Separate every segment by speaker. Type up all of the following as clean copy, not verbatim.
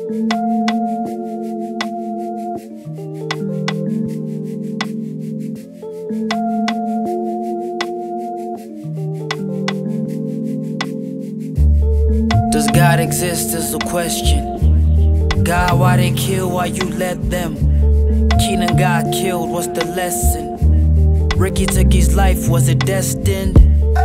Speaker 1: Does God exist is the question. God, why they kill, why you let them? Keenan got killed, what's the lesson? Ricky took his life, was it destined?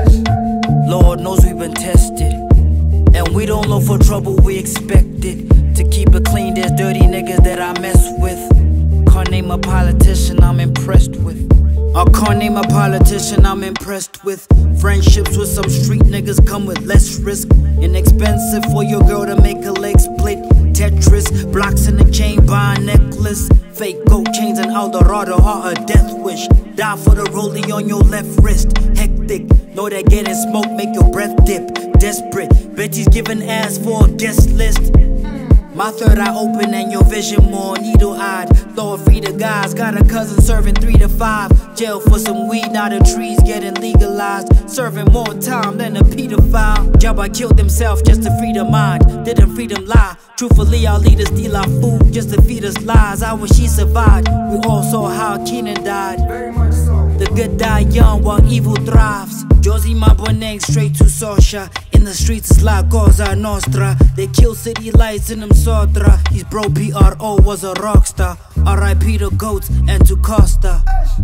Speaker 1: Lord knows we've been tested, and we don't look for trouble, we expect it. To keep it clean, there's dirty niggas that I mess with. Can't name a politician I'm impressed with. I can't name a politician I'm impressed with. Friendships with some street niggas come with less risk. Inexpensive for your girl to make a leg split. Tetris, blocks in the chain, buy a necklace. Fake gold chains and Eldorado are a death wish. Die for the rollie on your left wrist. Hectic, know that getting smoke make your breath dip. Desperate, Betty's giving ass for a guest list. My third eye open and your vision more needle-eyed. Lord free the guys, got a cousin serving 3 to 5. Jail for some weed, now the trees getting legalized. Serving more time than a pedophile. Jabba killed himself just to free the mind. Didn't freedom lie. Truthfully, our leaders steal our food just to feed us lies. I wish he survived. We all saw how Keenan died.
Speaker 2: Very much so.
Speaker 1: The good die young while evil thrives. Josie Maboneng straight to Sosha. In the streets it's La Cosa Nostra. They kill city lights in them Sotra. His bro PRO was a rock star. R.I.P. the goats and to Costa.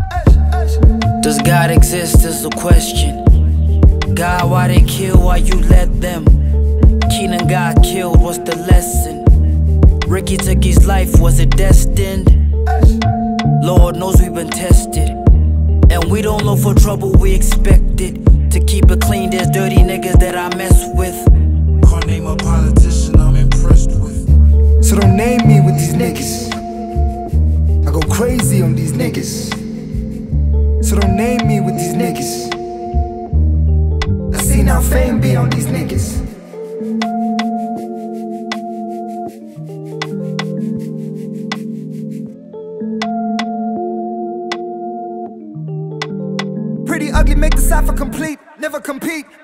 Speaker 1: Does God exist is the question. God, why they kill, why you let them? Keenan got killed, what's the lesson? Ricky took his life, was it destined? Lord knows we've been tested, and we don't look for trouble, we expect it. To keep it clean, there's dirty niggas that I mess with.
Speaker 2: Can't name a politician I'm impressed with.
Speaker 3: So don't name me with these niggas. I go crazy on these niggas. So don't name me with these niggas. I seen how fame be on these niggas. Pretty ugly, make the cipher complete. Never compete.